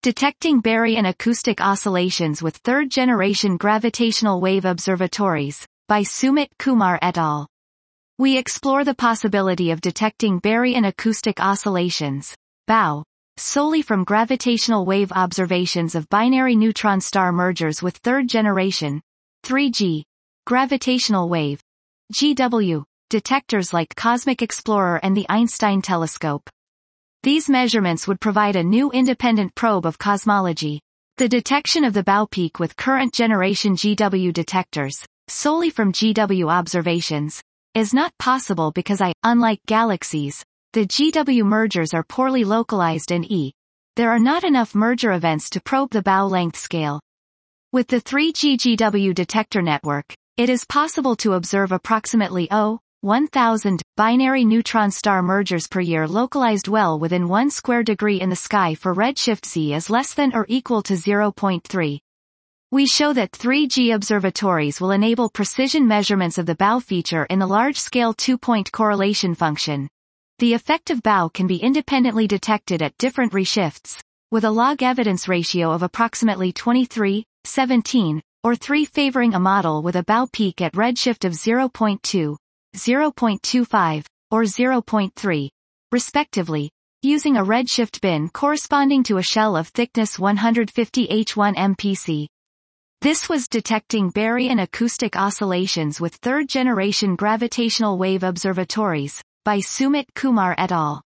Detecting baryon acoustic oscillations with third-generation gravitational wave observatories, by Sumit Kumar et al. We explore the possibility of detecting baryon acoustic oscillations, BAO, solely from gravitational wave observations of binary neutron star mergers with third-generation, 3G, gravitational wave, GW, detectors like Cosmic Explorer and the Einstein telescope. These measurements would provide a new independent probe of cosmology. The detection of the BAO peak with current-generation GW detectors, solely from GW observations, is not possible because unlike galaxies, the GW mergers are poorly localized and there are not enough merger events to probe the BAO length scale. With the 3G GW detector network, it is possible to observe approximately 1,000 binary neutron star mergers per year localized well within 1 square degree in the sky for redshift Z is less than or equal to 0.3. We show that 3G observatories will enable precision measurements of the BAO feature in the large-scale two-point correlation function. The effect of BAO can be independently detected at different reshifts, with a log evidence ratio of approximately 23:17, or 3 favoring a model with a BAO peak at redshift of 0.2, 0.25, or 0.3, respectively, using a redshift bin corresponding to a shell of thickness 150 H1 MPC. This was detecting baryon acoustic oscillations with third-generation gravitational wave observatories, by Sumit Kumar et al.